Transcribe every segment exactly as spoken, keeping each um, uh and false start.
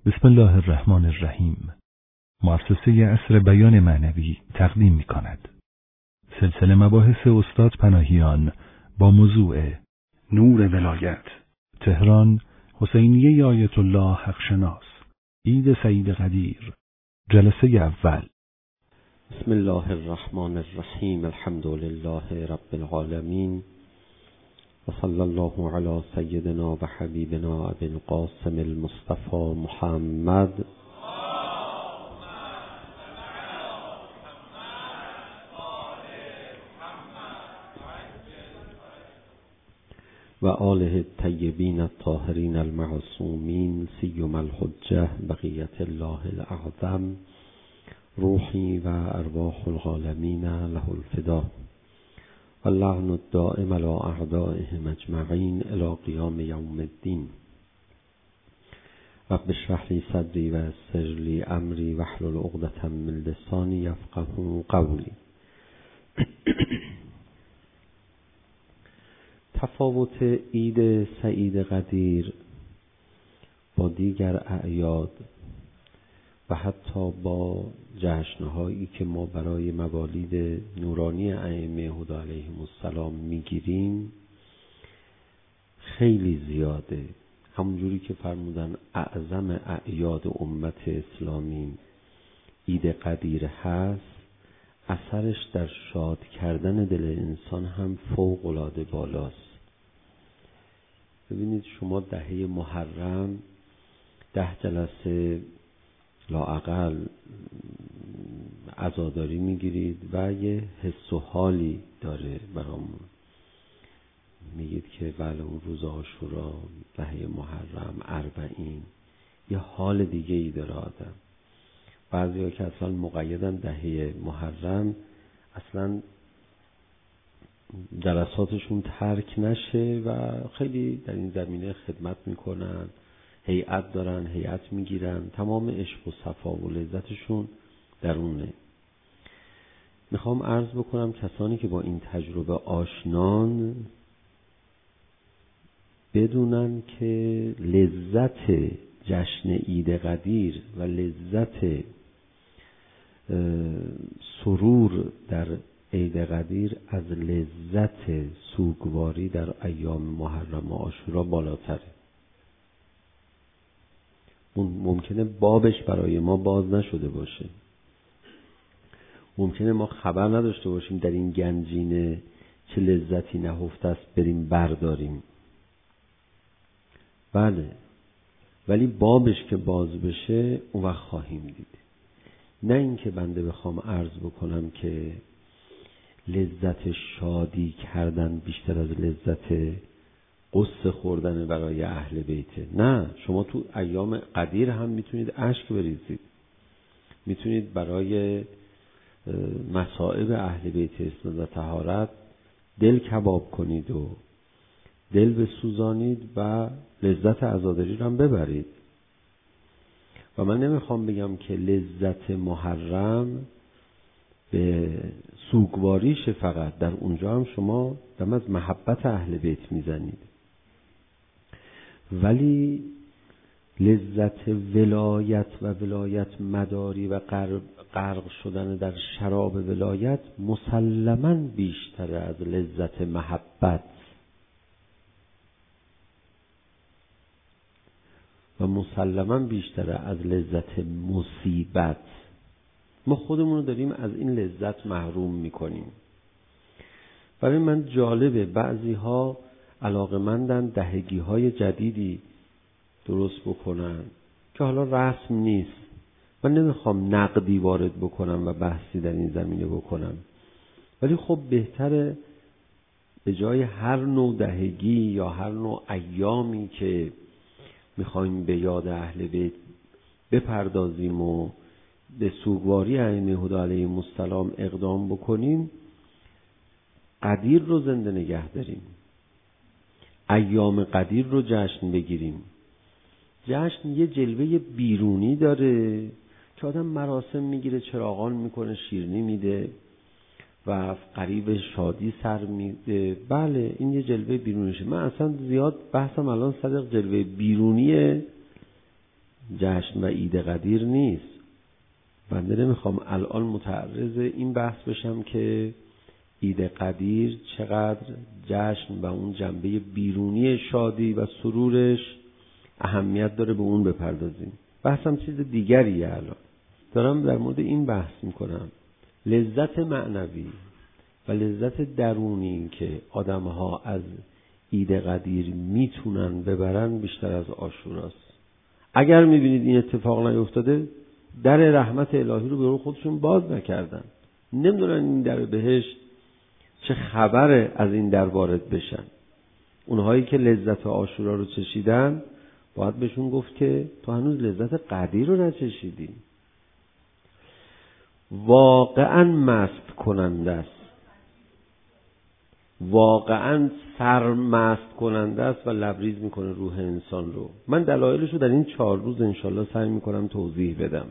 بسم الله الرحمن الرحیم. مؤسسه عصر بیان معنوی تقدیم می کند سلسله مباحث استاد پناهیان با موضوع نور ولایت، تهران، حسینیه آیت الله حقشناس، عید سعید قدیر، جلسه اول. بسم الله الرحمن الرحیم. الحمد لله رب العالمین و صلی الله علی سیدنا و حبیبنا ابی القاسم المصطفى محمد و آله الطیبین الطاهرین المعصومین، سیما الحجة بقیت الله الاعظم، روحی و ارواح العالمین له الفدا و اللعن الدائم علی اعدائهم اجمعین الی قیام یوم الدین. رب اشرح لی صدری و یسر لی امری واحلل عقدة من لسانی یفقهوا قولی. تفاوت عید سعید قدیر با دیگر اعیاد و حتی با جشنهایی که ما برای موالید نورانی ائمه هدی علیهم السلام میگیریم خیلی زیاده. همونجوری که فرمودن اعظم اعیاد امت اسلامی عید قدیر هست، اثرش در شاد کردن دل انسان هم فوق العاده بالاست. ببینید شما دهه محرم ده جلسه لااقل عزاداری میگیرید و یه حس و حالی داره برامون. میگید که بله اون روز عاشورا، دهه محرم، اربعین، یه حال دیگه ای داره آدم. بعضی ها که اصلا مقیدن دهه محرم اصلا جلساتشون ترک نشه و خیلی در این زمینه خدمت میکنن، هیئت دارن، هیئت میگیرن، تمام عشق و صفا و لذتشون درونه. میخوام عرض بکنم کسانی که با این تجربه آشنان بدونن که لذت جشن عید قدیر و لذت سرور در عید قدیر از لذت سوگواری در ایام محرم و عاشورا بالاتره. اون ممکنه بابش برای ما باز نشده باشه، ممکنه ما خبر نداشته باشیم در این گنجینه چه لذتی نهفته است بریم برداریم، بله، ولی بابش که باز بشه اون وقت خواهیم دید. نه اینکه بنده بخوام عرض بکنم که لذت شادی کردن بیشتر از لذت قصه خوردن برای اهل بیته. نه، شما تو ایام قدیر هم میتونید اشک بریزید، میتونید برای مصائب اهل بیت اسلام و طهارت دل کباب کنید و دل بسوزانید و لذت عزاداری رو هم ببرید. و من نمیخوام بگم که لذت محرم به سوگواریش، فقط در اونجا هم شما دم از محبت اهل بیت میزنید، ولی لذت ولایت و ولایت مداری و غرق شدن در شراب ولایت مسلماً بیشتر از لذت محبت و مسلماً بیشتر از لذت مصیبت. ما خودمون رو داریم از این لذت محروم میکنیم. برای من جالبه بعضی ها علاقمندن دهگی های جدیدی درست بکنن که حالا رسم نیست. من نمیخوام نقدی وارد بکنم و بحثی در این زمینه بکنم، ولی خب بهتره به جای هر نوع دهگی یا هر نوع ایامی که میخوایم به یاد اهل بیت بپردازیم و به سوگواری ائمه هدی علیهم السلام اقدام بکنیم، قدیر رو زنده نگه داریم، ایام قدیر رو جشن بگیریم. جشن یه جلوه بیرونی داره که آدم مراسم میگیره، چراغان میکنه، شیرینی میده و قریب شادی سر میده. بله، این یه جلوه بیرونیشه. من اصلا زیاد بحثم الان صدق جلوه بیرونی جشن و عید قدیر نیست. بنده نمیخوام الان متعرض این بحث بشم که عید قدیر چقدر جشن و اون جنبه بیرونی شادی و سرورش اهمیت داره به اون بپردازیم. بحثم چیز دیگریه. الان دارم در مورد این بحث میکنم، لذت معنوی و لذت درونی که آدمها از عید قدیر میتونن ببرن بیشتر از عاشوراست. اگر میبینید این اتفاق نیفتاده، در رحمت الهی رو به روی خودشون باز نکردن، نمیدونن این در بهشت چه خبره از این در وارد بشن. اونهایی که لذت عاشورا رو چشیدن باید بهشون گفت که تو هنوز لذت قدیر رو نچشیدی. واقعا مست کننده است، واقعا سرمست کننده است و لبریز میکنه روح انسان رو. من دلایلش رو در این چهار روز انشالله سعی میکنم توضیح بدم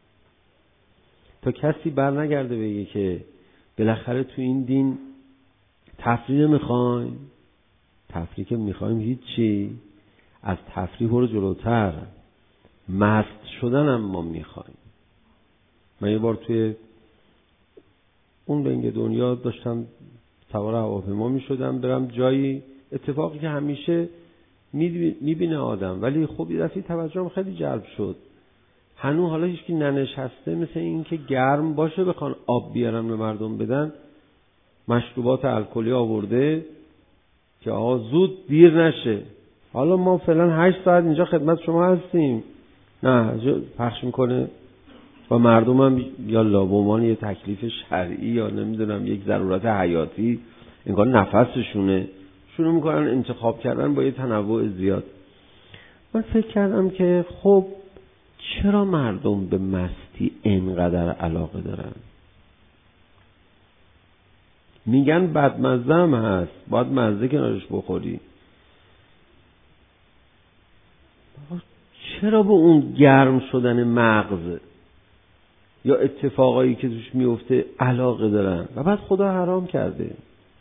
تا کسی بر نگرده بگه که بالاخره تو این دین تفریح میخوایم. تفریح که میخوایم هیچی، از تفریح رو جلوتر مست شدن هم ما میخوایم. من یه بار توی اون رنگ دنیا داشتم سوار هواپیما میشدم برم جایی، اتفاقی که همیشه میبینه آدم، ولی خب یه دفعه توجهم خیلی جلب شد. هنوز حالا هیچ کی ننشسته، مثل این که گرم باشه بخوان آب بیارن به مردم بدن، مشروبات الکلی آورده که آقا زود دیر نشه. حالا ما فعلا هشت ساعت اینجا خدمت شما هستیم، نه پخش میکنه و مردم هم یا لابومان یه تکلیف شرعی یا نمیدونم یک ضرورت حیاتی، انگار نفسشونه، شروع میکنن انتخاب کردن با یه تنوع زیاد. من فکر کردم که خب چرا مردم به مستی اینقدر علاقه دارن؟ میگن بدمزه هم هست، باید مزه کنارش بخوری. چرا به اون گرم شدن مغز یا اتفاقایی که توش میفته علاقه دارن؟ و بعد خدا حرام کرده.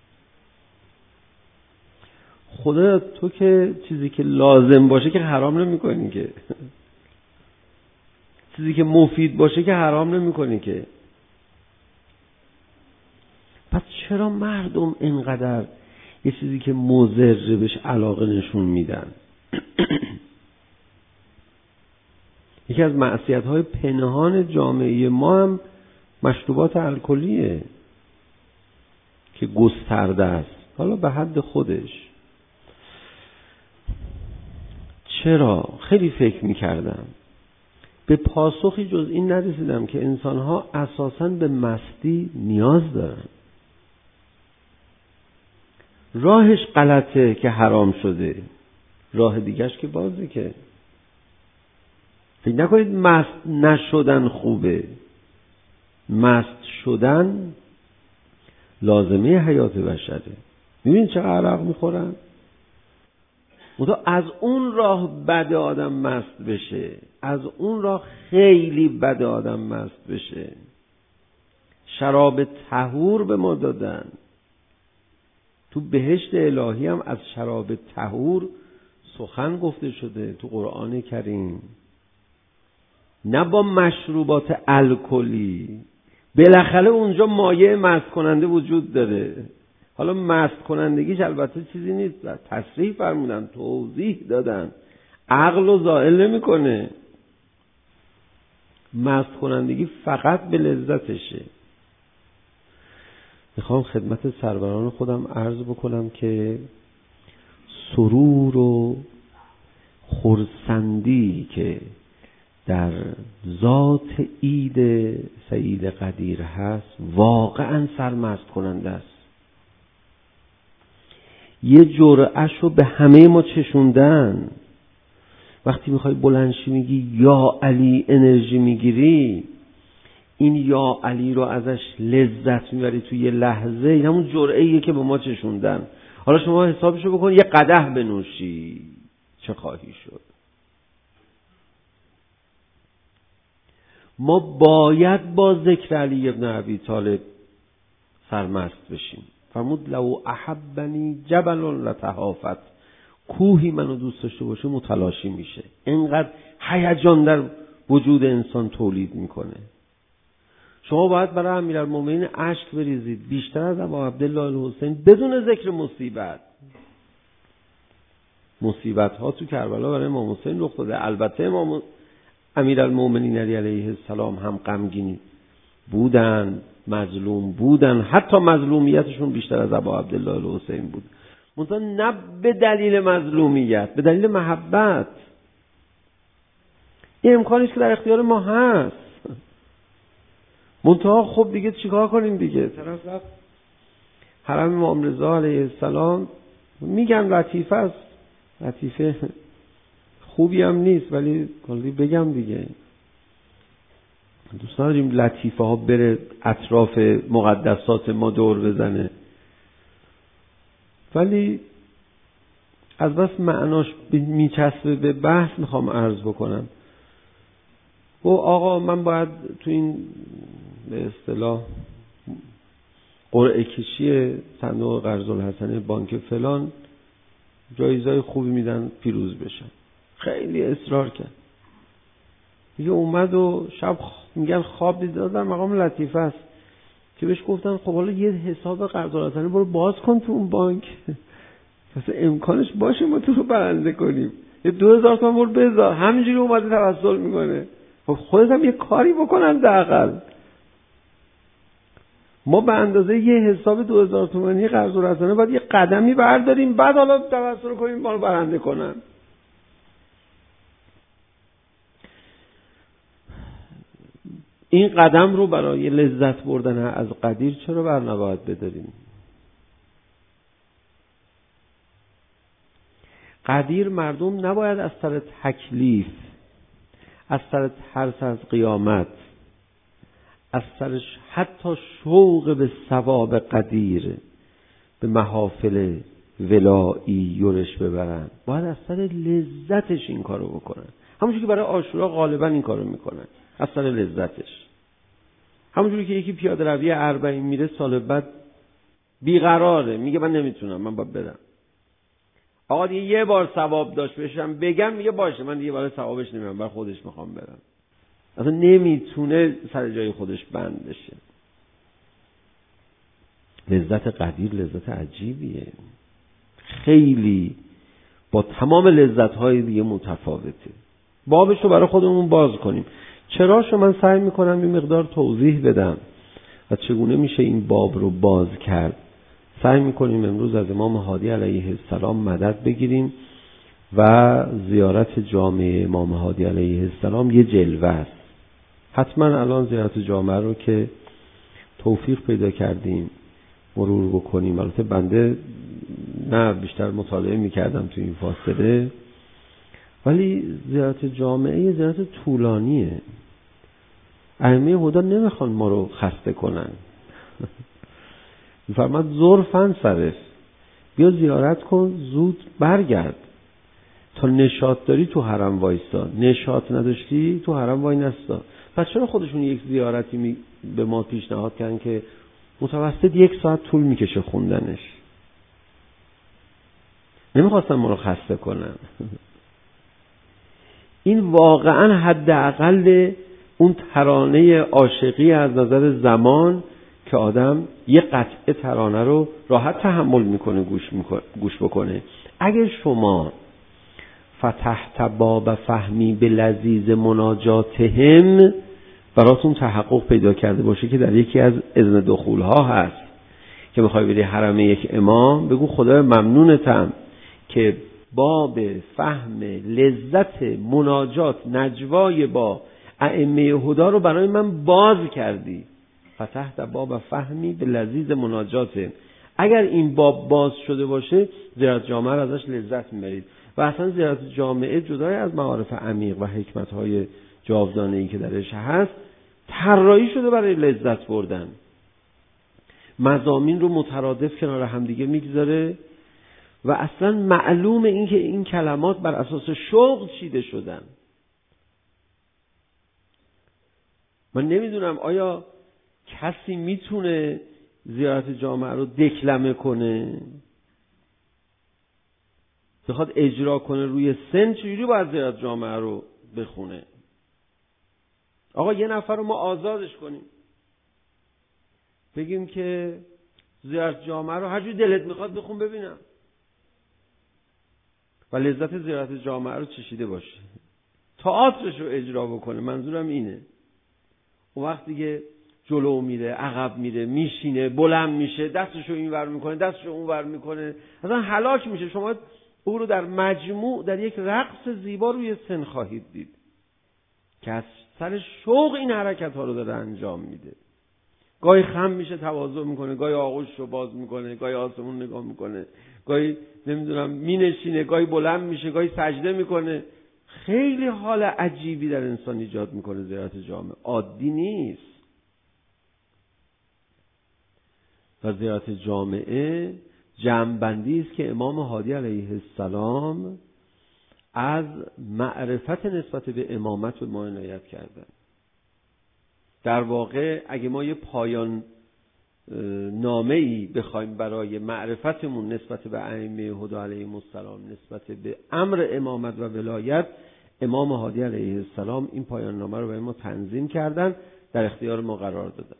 خدا تو که چیزی که لازم باشه که حرام نمی کنی که چیزی که مفید باشه که حرام نمی کنی که. پس چرا مردم اینقدر یه چیزی که مضر بهش علاقه نشون میدن؟ یکی از معصیت‌های پنهان جامعه ما هم مشروبات الکلیه که گسترده است، حالا به حد خودش. چرا؟ خیلی فکر می‌کردم، به پاسخی جز این نرسیدم که انسان‌ها اساساً به مستی نیاز دارن. راهش غلطه که حرام شده، راه دیگه‌اش که بازه. که فکر نکنید مست نشدن خوبه. مست شدن لازمه حیات بشره. میبینید چقدر عرق میخورن؟ منتها از اون راه بد آدم مست بشه، از اون راه خیلی بد آدم مست بشه. شراب طهور به ما دادن. تو بهشت الهی هم از شراب طهور سخن گفته شده تو قرآن کریم، نه با مشروبات الکلی. بالاخره اونجا مایه مست کننده وجود داره. حالا مست کنندگیش البته چیزی نیست، تصریح فرمودن، توضیح دادن، عقل رو زائل نمی‌کنه. مست کنندگی فقط به لذتشه. میخوام خدمت سروران خودم عرض بکنم که سرور و خرسندی که در ذات عید سعید قدیر هست واقعا سرمست کننده است. یه جرعه‌اش رو به همه ما چشوندن. وقتی میخوای بلندشی میگی یا علی انرژی میگیری، این یا علی رو ازش لذت میبری توی یه لحظه. این همون جرعه‌ایه که به ما چشوندن. حالا شما حسابشو بکن، یه قدح بنوشی چه خواهی شد؟ ما باید با ذکر علی ابن ابی طالب سرمست بشیم. فرمود لو احبنی جبل لتهافت کوهی منو دوست داشته باشه متلاشی میشه. اینقدر هیجان در وجود انسان تولید میکنه. شما باید برای امیرالمومنین اشک بریزید بیشتر از ابا عبدالله الحسین بدون ذکر مصیبت. مصیبت ها تو کربلا برای امام حسین رخ داده. البته امام امیرالمومنین علیه السلام هم غمگین بودن، مظلوم بودن، حتی مظلومیتشون بیشتر از ابا عبدالله الحسین بود، منتها نه به دلیل مظلومیت، به دلیل محبت. این امکانیست که در اختیار ما هست. منتها خب دیگه چیکار کنیم دیگه؟ طرف رفت حرم امام رضا علیه السلام، میگن لطیفه است، لطیفه خوبی هم نیست ولی کلی بگم دیگه، دوست نداریم لطیفه ها بره اطراف مقدسات ما دور بزنه، ولی از بس معناش میچسبه به بحث میخوام عرض بکنم. و آقا من باید تو این به اصطلاح قرعه کشی صندوق قرض الحسنه بانک فلان جایزهای خوبی میدن پیروز بشن. خیلی اصرار کرد دیگه، اومد و شب میگن خواب دید، در مقام لطیفه است که بهش گفتن خب حالا یه حساب قرض الحسنه برو باز کن تو اون بانک، پس امکانش باشه ما تو رو برنده کنیم، یه دو هزار تومان برو بذار. همینجوری اومده توسل میکنه. خب خودت هم یه کاری بکنن دقیقاً. ما به اندازه یه حساب دو هزار تومانی قرض الحسنه باید یه قدمی برداریم، بعد حالا توسل کنیم ما رو برنده کنن. این قدم رو برای لذت بردن از قدیر چرا بر نباید بداریم؟ قدیر مردم نباید از سر تکلیف، از سر ترس از قیامت، از سر حتی شوق به ثواب قدیر به محافل ولایی یورش ببرن. باید از سر لذتش این کارو بکنن. همونجوری که برای عاشورا غالبا این کارو میکنن، از سر لذتش. همونجوری که یکی پیاده روی اربعین میره سال بعد بیقراره، میگه من نمیتونم، من باید برم. آقا دیگه یه بار ثواب داشت بشم بگم، میگه باشه من دیگه برای ثوابش نمیرم، برای خودش میخوام برم. اصلا نمیتونه سر جای خودش بند بشه. لذت قدیر لذت عجیبیه، خیلی با تمام لذت‌های دیگه متفاوته. بابش رو برای خودمون باز کنیم. چراشو من سعی میکنم یه مقدار توضیح بدم و چگونه میشه این باب رو باز کرد. سعی میکنیم امروز از امام هادی علیه السلام مدد بگیریم و زیارت جامع امام هادی علیه السلام یه جلوه است. حتما الان زیارت جامع رو که توفیق پیدا کردیم مرور بکنیم. البته بنده نه بیشتر مطالعه میکردم تو این فاصله، ولی زیارت جامعه زیارت طولانیه. ائمه هدی نمیخوان ما رو خسته کنن. میفرماد زور فن صرف، بیا زیارت کن زود برگرد. تا نشاط داری تو حرم وایستا، نشاط نداشتی تو حرم وای نستا. پس چرا خودشون یک زیارتی می به ما پیشنهاد کردن که متوسط یک ساعت طول میکشه خوندنش؟ نمیخواستن ما رو خسته کنن. این واقعا حداقل اون ترانه عاشقی از نظر زمان که آدم یه قطعه ترانه رو راحت تحمل میکنه گوش میکنه گوش بکنه. اگه شما فتحت باب فهمی به لذیذ مناجاتهم براتون تحقق پیدا کرده باشه که در یکی از اذن دخول ها هست که میخوای بری حرم یک امام، بگو خدای ممنونتم که باب فهم لذت مناجات نجوای با ائمه هدی رو برای من باز کردی. فتحت باب فهمی به لذیذ مناجات. اگر این باب باز شده باشه زیارت جامعه رو ازش لذت میبرید. و اصلا زیارت جامعه جدای از معارف عمیق و حکمت‌های جاودانه‌ای که درش هست طراحی شده برای لذت بردن. مضامین رو مترادف کنار همدیگه میگذاره و اصلا معلوم این که این کلمات بر اساس شوق چیده شدن. من نمیدونم آیا کسی میتونه زیارت جامعه رو دکلمه کنه؟ بخواد اجرا کنه روی سن، چجوری باید زیارت جامعه رو بخونه؟ آقا یه نفر رو ما آزادش کنیم، بگیم که زیارت جامعه رو هر جوری دلت میخواد بخون ببینم، و لذت زیارت جامعه رو چشیده باشه، تئاترش رو اجرا بکنه. منظورم اینه. اون وقتی که جلو میره، عقب میره، میشینه، بلند میشه، دستشو اینور میکنه، دستشو اونور میکنه، اصلا هلاک میشه. شما او رو در مجموع در یک رقص زیبا روی سن خواهید دید که از سر شوق این حرکت ها رو داره انجام میده. گاهی خم میشه، تواضع میکنه، گاهی آغوش رو باز میکنه، گاهی آسمون نگاه میکنه، گاهی نمیدونم مینشینه، گاهی بلند میشه، گاهی سجده میکنه. خیلی حال عجیبی در انسان ایجاد میکنه زیارت جامعه، عادی نیست. و زیارت جامعه جمع‌بندی است که امام هادی علیه السلام از معرفت نسبت به امامت به ما عنایت کردن. در واقع اگه ما یه پایان نامه‌ای بخوایم برای معرفتمون نسبت به ائمه هدی علیهم السلام، نسبت به امر امامت و ولایت، امام هادی علیه السلام این پایان نامه رو برای ما تنظیم کردن، در اختیار ما قرار دادن.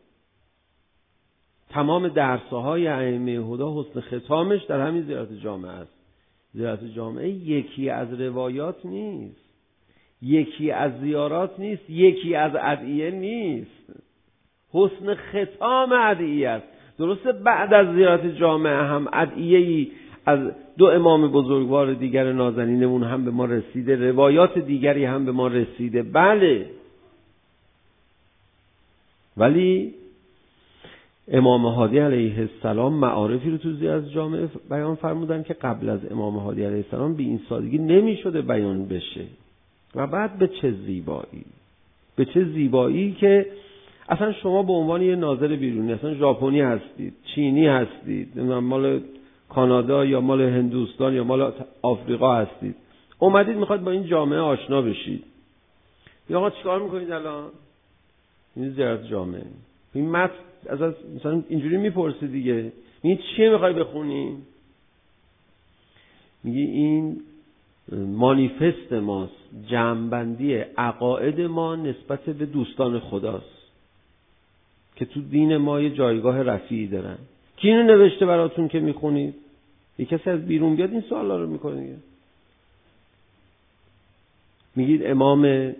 تمام درس‌های ائمه هدی حسن ختامش در همین زیارت جامعه است. زیارت جامعه یکی از روایات نیست، یکی از زیارات نیست، یکی از ادعیه نیست، حسن ختام ادعیه است. درسته بعد از زیارت جامعه هم ادعیه‌ای از دو امام بزرگوار دیگر نازنینمون هم به ما رسیده، روایات دیگری هم به ما رسیده، بله، ولی امام هادی علیه السلام معارفی رو تو زیارت جامعه بیان فرمودن که قبل از امام هادی علیه السلام به این سادگی نمی شده بیان بشه. و بعد به چه زیبایی، به چه زیبایی که اصلا شما به عنوان یه ناظر بیرونی، اصلا ژاپنی هستید، چینی هستید، مال کانادا یا مال هندوستان یا مال آفریقا هستید، اومدید میخواد با این جامعه آشنا بشید. یا آقا چیکار میکنید الان؟ این زیارت جامعه. این متن از مثلا اینجوری میپرسه دیگه، میگه چیه میخوای بخونی؟ میگه این مانیفست ماست، جمع‌بندی عقاید ما نسبت به دوستان خداست که تو دین ما یه جایگاه رفیعی دارن. کی اینو نوشته براتون که میخونید؟ یه کسی از بیرون بیاد این سوالا رو میکنه دیگه. میگید امام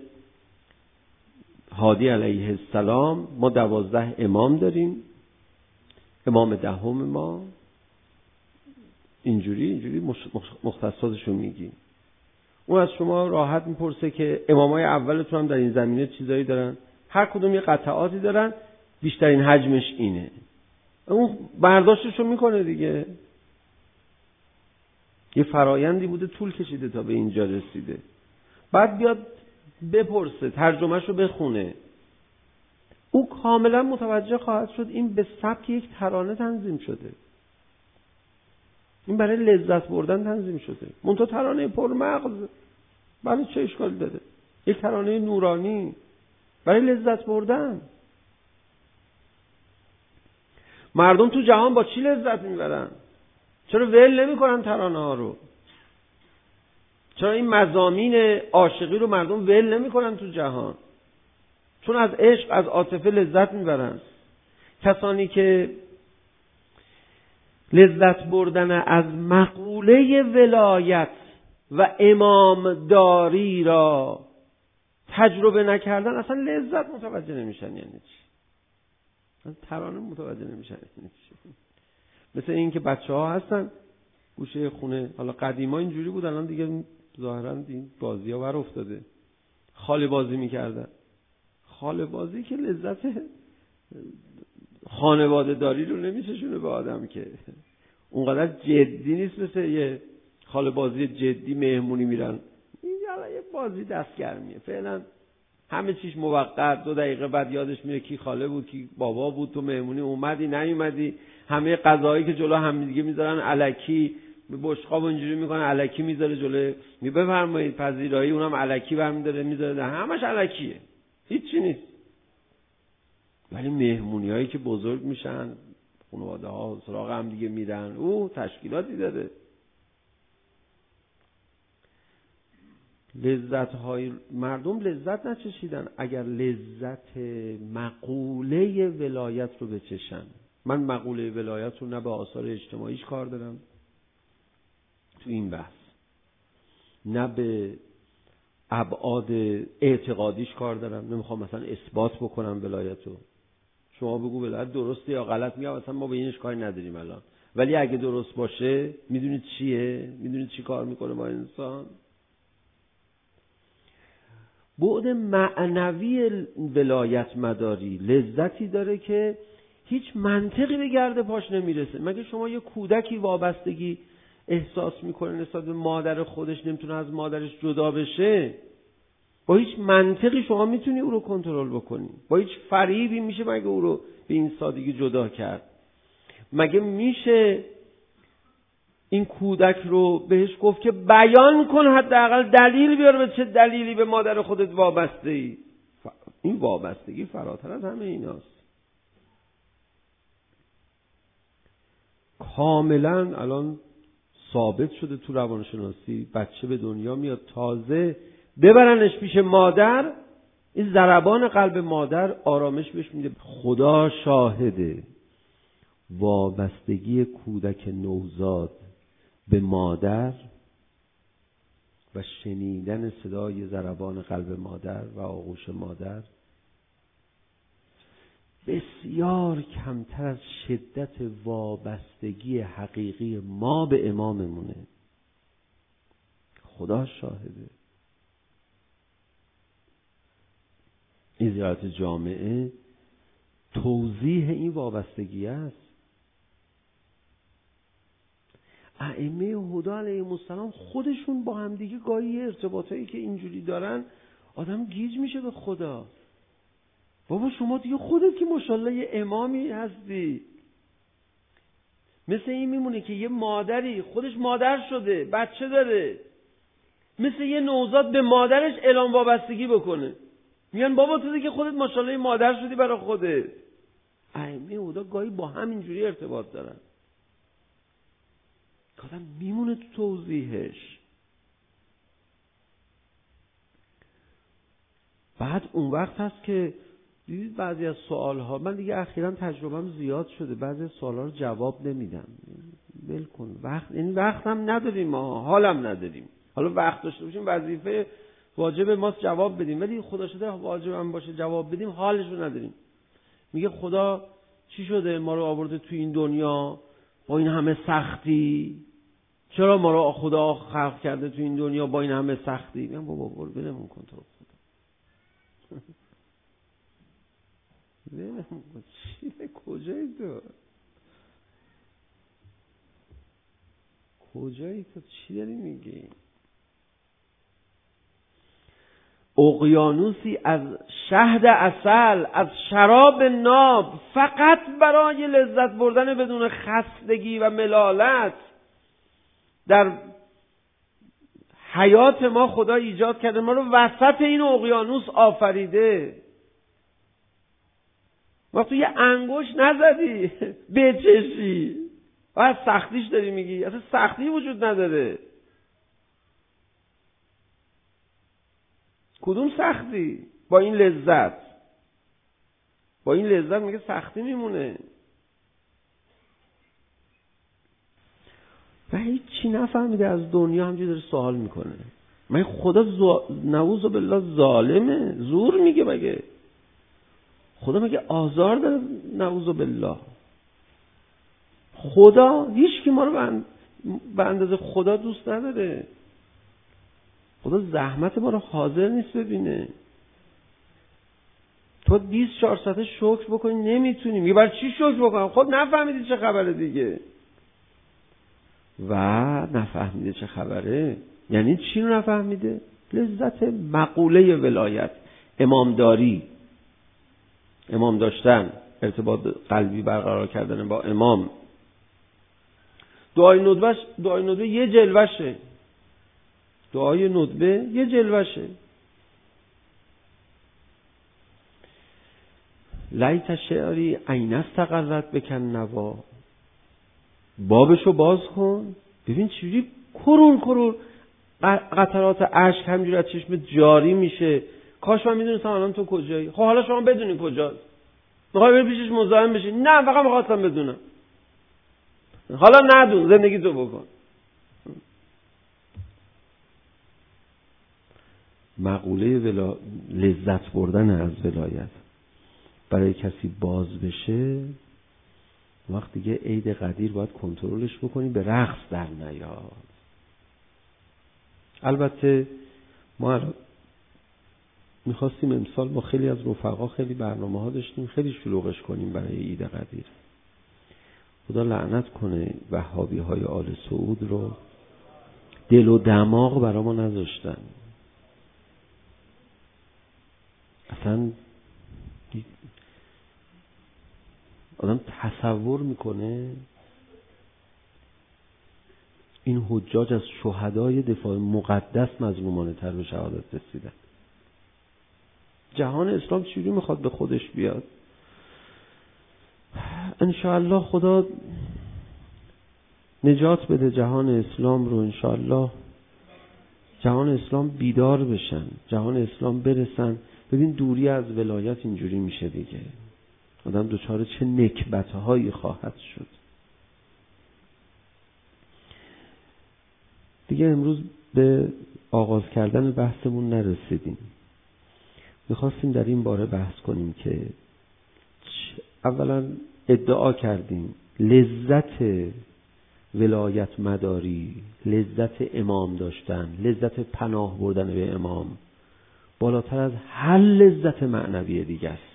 هادی علیه السلام، ما دوازده امام داریم، امام دهم ما اینجوری اینجوری مختصاتشو میگی. اون از شما راحت میپرسه که امامای اولتون هم در این زمینه چیزایی دارن، هر کدوم یه قطعاتی دارن، بیشترین حجمش اینه. اون برداشتشو میکنه دیگه. یه فرایندی بوده، طول کشیده تا به اینجا رسیده. بعد بیاد بپرسه، ترجمهشو بخونه، او کاملا متوجه خواهد شد این به سبک یک ترانه تنظیم شده، این برای لذت بردن تنظیم شده. منتها ترانه پرمغز، بله چه اشکالی داره؟ یک ترانه نورانی برای لذت بردن. مردم تو جهان با چی لذت میبرن؟ چرا ول نمیکنن ترانه ها رو؟ چرا این مضامین عاشقی رو مردم ول نمیکنن تو جهان؟ چون از عشق، از عاطفه لذت میبرن. کسانی که لذت بردن از مقوله ولایت و امامداری را تجربه نکردن اصلا لذت متوجه نمیشن یعنی چی، از ترانه متوجه نمیشن یعنی چی. مثل این که بچه ها هستن گوشه خونه، حالا قدیما اینجوری بود، الان دیگه ظاهرا این بازی ها بر افتاده، خاله بازی میکردن. خاله بازی که لذت خانواده داری رو نمیچشونه به آدم، که اونقدر جدی نیست مثل یه خاله بازی جدی مهمونی میرن. این یه بازی دستگرمیه، فعلا همه چیش موقت، دو دقیقه بعد یادش میره کی خاله بود کی بابا بود، تو مهمونی اومدی نیومدی، همه غذاهایی که جلو هم دیگه میذارن الکی، به بشقاب اینجوری میکنن الکی میذاره جلو، می بفرمایید پذیرایی، اونم الکی برمی‌داره میذاره، همش الکیه، هیچی نیست. ولی مهمونی هایی که بزرگ میشن، خانواده ها سراغ هم دیگه میرن، او تشکیلاتی داره. لذت های مردم لذت نچشیدن اگر لذت مقوله ولایت رو بچشن. من مقوله ولایت رو نه به آثار اجتماعیش کار دارم تو این بحث، نه به ابعاد اعتقادیش کار دارم. نمیخوام مثلا اثبات بکنم ولایت رو. شما بگو ولایت درسته یا غلط، میگم مثلا ما به اینش کاری نداریم الان، ولی اگه درست باشه میدونید چیه؟ میدونید چی کار میکنه با انسان؟ بعد معنوی ولایت مداری لذتی داره که هیچ منطقی به گرد پاش نمیرسه. مگه شما یه کودکی وابستگی احساس میکنه نسبت به مادر خودش، نمیتونه از مادرش جدا بشه؟ با هیچ منطقی شما میتونی او رو کنترل بکنی؟ با هیچ فریبی میشه مگه او رو به این سادگی جدا کرد؟ مگه میشه این کودک رو بهش گفت که بیان کن، حداقل دلیل بیار به چه دلیلی به مادر خودت وابسته ای؟ این وابستگی فراتر از همه ایناست. کاملا الان ثابت شده تو روانشناسی، بچه به دنیا میاد تازه ببرنش پیش مادر، این ضربان قلب مادر آرامش بهش میده. خدا شاهده وابستگی کودک نوزاد به مادر و شنیدن صدای ضربان قلب مادر و آغوش مادر بسیار کمتر از شدت وابستگی حقیقی ما به اماممونه. خدا شاهده. این زیارت جامعه توضیح این وابستگی است. ائمه هدی علیهم السلام خودشون با هم دیگه گاهی ارتباطایی که اینجوری دارن آدم گیج میشه به خدا. بابا شما دیگه خودت که ماشاءالله یه امامی هستی. مثل این میمونه که یه مادری خودش مادر شده، بچه داره، مثل یه نوزاد به مادرش اعلام وابستگی بکنه. میگن بابا تو دیگه خودت ماشاءالله مادر شدی برای خودت. ائمه هدی گاهی با هم اینجوری ارتباط دارن. آدم میمونه تو توضیحش. بعد اون وقت هست که دیدید بعضی از سوالها، من دیگه اخیراً تجربه‌ام زیاد شده، بعضی از سوالها رو جواب نمیدم. ول کن، وقت این وقت هم نداریم، ما حالم نداریم. حالا وقت داشته باشیم وظیفه واجب ماست جواب بدیم، ولی خدا شده واجب هم باشه جواب بدیم حالش رو نداریم. میگه خدا چی شده ما رو آورده تو این دنیا با این همه سختی؟ چرا ما رو خدا خلق کرده تو این دنیا با این همه سختی؟ میگم بابا برو بلمون کن تو خدا. بلمون کن. چیه؟ کجایی تو؟ کجایی تو؟ چی داری میگی؟ اقیانوسی از شهد عسل، از شراب ناب، فقط برای لذت بردن بدون خستگی و ملالت در حیات ما خدا ایجاد کرده. ما رو وسط این اقیانوس آفریده. وقتی یه انگشت نزدی بچشی و از سختیش داری میگی؟ اصلا سختی وجود نداره. کدوم سختی؟ با این لذت با این لذت میگه سختی میمونه. و هیچی نفهمیده از دنیا، همجوری داره سوال میکنه. مگه خدا زو... نعوذ بالله ظالمه؟ زور میگه؟ مگه خدا مگه آزار داره؟ نعوذ بالله. خدا هیچ کی ما رو به به اندازه خدا دوست نداره. خدا زحمت ما رو حاضر نیست ببینه. تو بیست و چهار ساعته شکر بکنی نمیتونی. میگه برای چی شکر بکنم؟ خود نفهمیدی چه خبره دیگه. و نفهمیده چه خبره یعنی چی رو نفهمیده؟ لذت مقوله ولایت، امامداری، امام داشتن، ارتباط قلبی برقرار کردن با امام. دعای ندبه دعای ندبه یه جلوشه. دعای ندبه یه جلوشه. لیت شعری این استقرت بکن نوا. بابشو باز کن ببین چجوری کرور کرور قطرات اشک همینجوری از چشم جاری میشه. کاش من میدونستم الان تو کجایی. خب حالا شما بدونی کجاست. میخوای بری پیشش مزاحم بشی؟ نه، فقط میخواستم بدونم. حالا ندون، زندگی تو بکن. مقوله ولا... لذت بردن از ولایت برای کسی باز بشه، وقت دیگه عید قدیر باید کنترلش بکنی به رقص در نیاد. البته ما میخواستیم امسال ما خیلی از رفقا خیلی برنامه ها داشتیم، خیلی شلوغش کنیم برای عید قدیر. خدا لعنت کنه وهابی های آل سعود رو، دل و دماغ برا ما نذاشتن. اصلا آدم تصور میکنه این حجاج از شهدای دفاع مقدس مظلومانه تر به شهادت رسیدن. جهان اسلام چجوری میخواد به خودش بیاد؟ انشاءالله خدا نجات بده جهان اسلام رو. انشاءالله جهان اسلام بیدار بشن، جهان اسلام برسن. ببین دوری از ولایت اینجوری میشه دیگه، آدم دوچاره چه نکبت‌هایی خواهد شد. دیگه امروز به آغاز کردن بحثمون نرسیدیم. میخواستیم در این باره بحث کنیم که اولا ادعا کردیم لذت ولایت مداری، لذت امام داشتن، لذت پناه بردن به امام بالاتر از هر لذت معنوی دیگه است.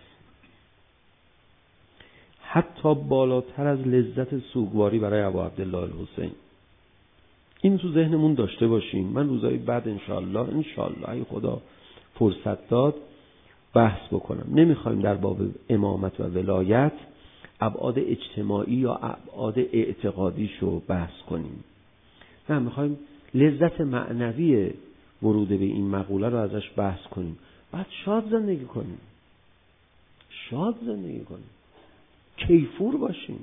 حتی بالاتر از لذت سوگواری برای ابو عبدالله الحسین. این تو ذهنمون داشته باشیم. من روزهای بعد انشاءالله انشاءالله ای خدا فرصت داد بحث بکنم. نمیخوایم در باب امامت و ولایت ابعاد اجتماعی یا ابعاد اعتقادیشو بحث کنیم. نه، میخوایم لذت معنوی ورود به این مقوله رو ازش بحث کنیم. بعد شاد زندگی کنیم، شاد زندگی کنیم، کیفور باشیم.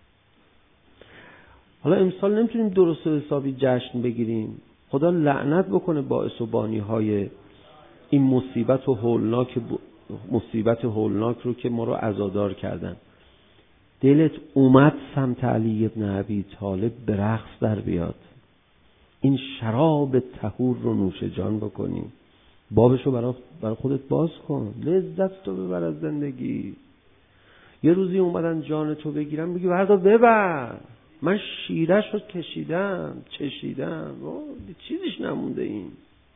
حالا امسال نمیتونیم درست و حسابی جشن بگیریم. خدا لعنت بکنه باعث و بانی های این مصیبت و هولناک مصیبت هولناک رو که ما رو عزادار کردن. دلت اومد سمت علی ابن ابی طالب به رقص در بیاد، این شراب طهور رو نوش جان بکنی، بابشو برای برای خودت باز کن، لذت تو ببر از زندگی. یه روزی اومدن جان تو بگیرم، بگی بردا ببر، من شیرش رو کشیدم چشیدم، چیزیش نمونده. این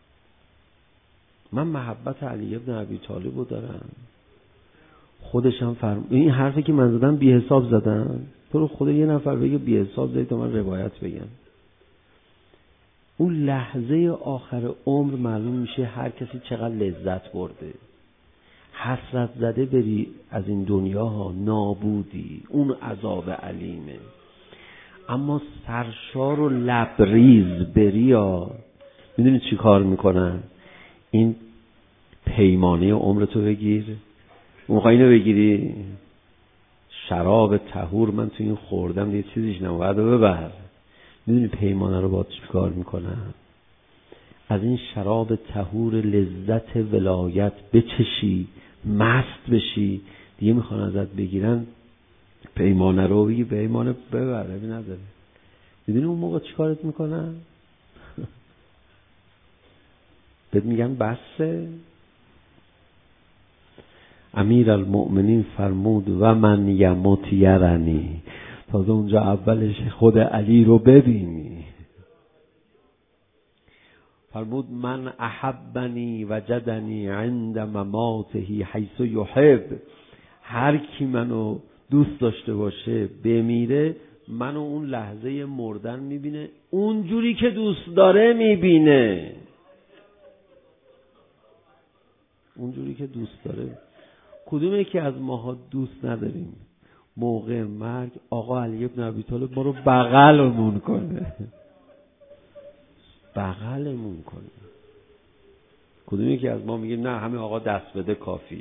من محبت علی ابن ابی طالب رو دارم. خودشم فرم این حرفی که من زدم بی حساب زدم. تو رو خدا یه نفر بگه بی حساب زدی تا من روایت بگم. اون لحظه آخر عمر معلوم میشه هر کسی چقدر لذت برده. حسرت زده بری از این دنیا ها، نابودی، اون عذاب علیمه. اما سرشار و لبریز بری ها، میدونی چی کار میکنن؟ این پیمانه عمرتو بگیر، موقع اینو بگیری شراب طهور من تو این خوردم دیگه چیزیش نمواد ببر. میدونی پیمانه رو با چی کار میکنن؟ از این شراب طهور لذت ولایت بچشی، مست بشی، دیگه میخوان ازت بگیرن پیمانه رو بگی پیمانه ببر، ببین نداره. میدونی اون موقع چی کارت میکنن؟ بهت میگن بسه. امیر المؤمنین فرمود و من یموت یرنی، تازه اونجا اولش خود علی رو ببینی. فرمود من احبنی وجدنی عند مماته حیث یحب. هر کی منو دوست داشته باشه بمیره، منو اون لحظه مردن میبینه اونجوری که دوست داره میبینه، اونجوری که دوست داره. کدوم یکی از ماها دوست نداریم موقع مرگ آقا علی ابن ابی طالب ما رو بغلمون کنه، بغلمون کنه؟ کدوم یکی از ما میگه نه همه آقا دست بده کافیه؟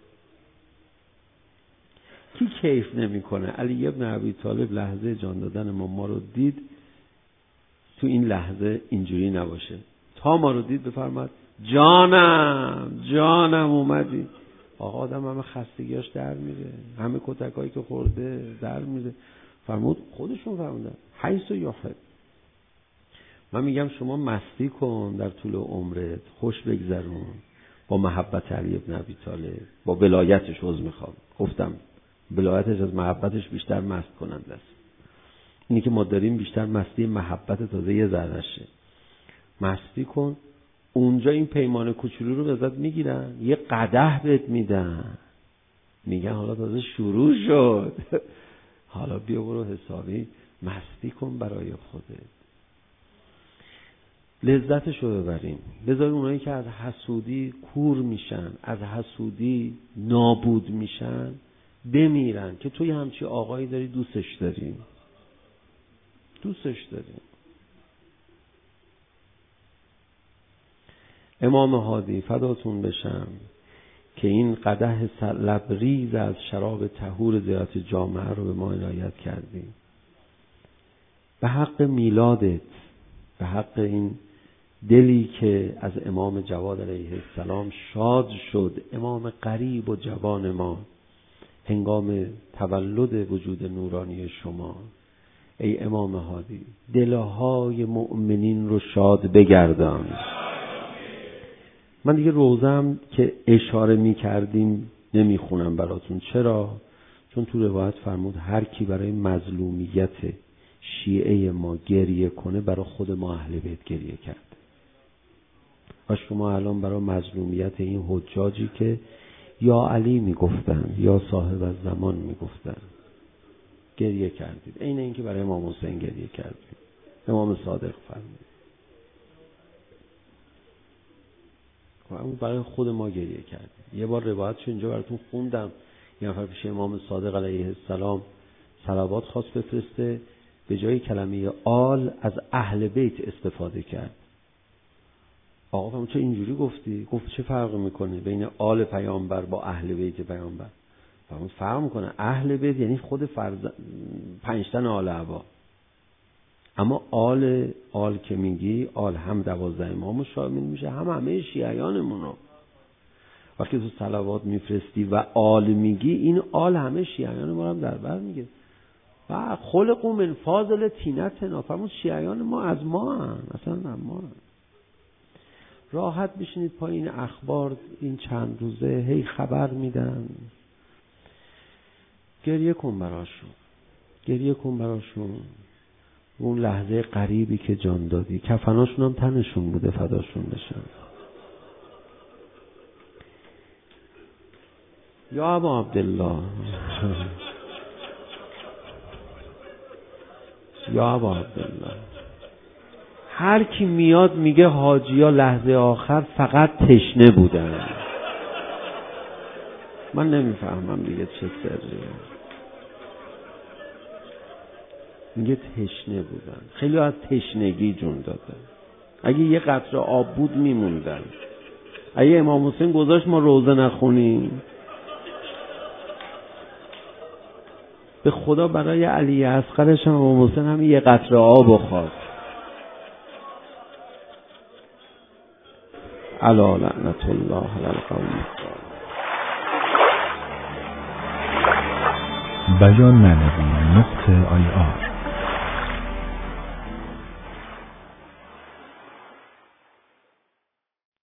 کی کیف نمیکنه علی ابن ابی طالب لحظه جان دادن ما ما رو دید تو این لحظه اینجوری نباشه؟ تا ما رو دید بفرماد جانم جانم اومدی. آقا آدم همه خستگیاش در میره، همه کتکایی که خورده در میره. فرمود خودشون فرمودن حیث و یحب. من میگم شما مستی کن در طول عمرت، خوش بگذرون با محبت علی ابن ابی طالب، با ولایتش. عذر میخوام گفتم ولایتش از محبتش بیشتر مست کننده است. اینی که ما داریم بیشتر مستی محبت تازه یه ذره‌شه. مستی کن، اونجا این پیمان کوچولو رو ازت میگیرن، یه قدح بهت میدن، میگن حالا تازه شروع شد حالا بیا برو حسابی مستی کن برای خودت، لذتش رو ببریم. بذاریم اونایی که از حسودی کور میشن، از حسودی نابود میشن بمیرن که توی همچی آقایی داری دوستش داریم دوستش داریم. امام هادی فداتون بشم که این قدح لبریز از شراب طهور زیارت جامعه رو به ما عنایت کردی. به حق میلادت، به حق این دلی که از امام جواد علیه السلام شاد شد، امام قریب و جوان ما، هنگام تولد وجود نورانی شما، ای امام هادی دلهای مؤمنین رو شاد بگردان. من دیگه روزم که اشاره می کردیم نمی خونم براتون. چرا؟ چون تو روایت فرمود هر کی برای مظلومیت شیعه ما گریه کنه برای خود ما اهل بیت گریه کرده. و شما الان برای مظلومیت این حجاجی که یا علی می گفتن یا صاحب الزمان می گفتن گریه کردید. عین این که برای امام حسین گریه کردید. امام صادق فرمود برای خود ما گریه کردیم. یه بار روایتش اینجا براتون خوندم. یه نفر پیش امام صادق علیه السلام صلوات خواست بفرسته، به جای کلمه آل از اهل بیت استفاده کرد. آقا فرمود چه اینجوری گفتی؟ گفت چه فرق میکنه بین آل پیامبر با اهل بیت پیامبر؟ فرمود فرق میکنه. اهل بیت یعنی خود فرز پنجتن آل عبا، اما آل آل که میگی آل هم دوازده امام شامل میشه، هم همه شیعیانمونو. وقتی تو صلوات میفرستی و آل میگی، این آل همه شیعیان ما هم در بر میگه. و خلقوا من فاضل طینتنا، فرمود شیعیان ما از ما هم اصلا هم ما هم. راحت بشینید پایین اخبار این چند روزه هی خبر میدن، گریه کن براشون، گریه کن براشون. اون لحظه قریبی که جان دادی، کفناشون هم تنشون بوده، فداشون بشن. یا ابا عبدالله یا ابا عبدالله، هر کی میاد میگه حاجیا لحظه آخر فقط تشنه بودن. من نمیفهمم دیگه چه سریه. میگه تشنه بودن، خیلی از تشنگی جون دادن. اگه یه قطره آب بود میموندن. اگه امام حسین گذاشت ما روزه نخونیم، به خدا برای علی اصغرش هم امام حسین هم یه قطره آب خواست. الا لعنت الله علی القوم. بیان معنوی نقطه آی آر